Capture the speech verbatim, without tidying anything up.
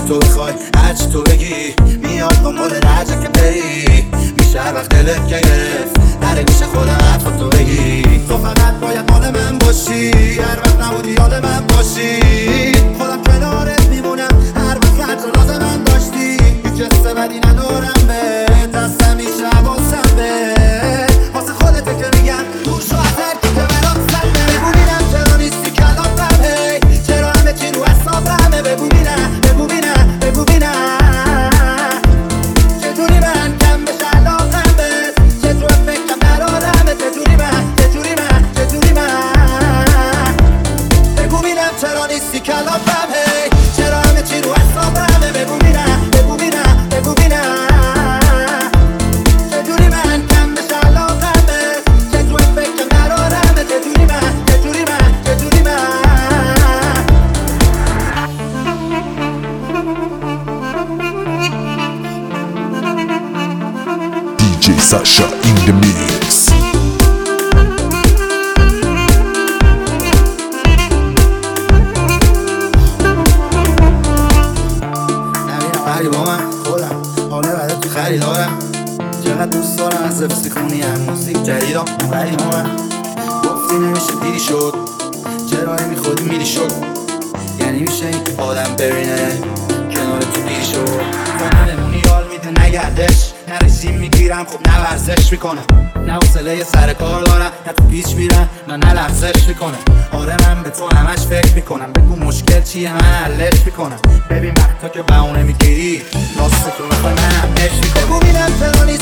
تو بخوای هرچی تو بگی میاد دنبال درجه که بری میشه هر وقت دلت گرفت نره میشه خودم حرفا تو بگی تو فقط باید مال من باشی هر وقت نبودی یاد من باشی خودم کنارت میمونم هر وقت هر جا لازم من داشتی هیچ حس بدی ندارم به دستم میشه حواسم به واسه خودته که میگم دور شو از هر کی که برات سلمه بگو بینم چرا نیستی کلافم هی چرا همه چی رو حسابمه بگو بینم بگو بینم بگو بینم چجوری من کم بشه علاقم بهت چجور فکرم قرارمه چجوری من چجوری من چجوری من بگو بینم چرا نیستی کلافم هی چرا همه چی رو حسابمه بگو بینم بگو بینم بگو بینم چجوری من کم بشه علاقم بهت چجور فکرم قرارمه چجوری من چجوری من چجوری من D J Sasha in the mix. نبینم با من خودم حاله برای تو خریدارم چقدر دوست دارم از زفتی خونی هم موزیک جدیدم غریب من گفتی نمیشه دیری شد چرا نمی خودی میری شد یعنی میشه این آدم برینه کنار تو دیری شد تو نمونی یال میده نگردش نریزی میگیرم خب نه ورزش میکنم نه حوصله سر کار دارم نه تو پیچ میرم نه نه لغزش میکنه آره من به تو همش فکر میکنم بگو مشکل چیه من حلش میکنم ببین وقتا که بهونه میگیری راست تو بخوای من همش میکنم بگو بینم چرا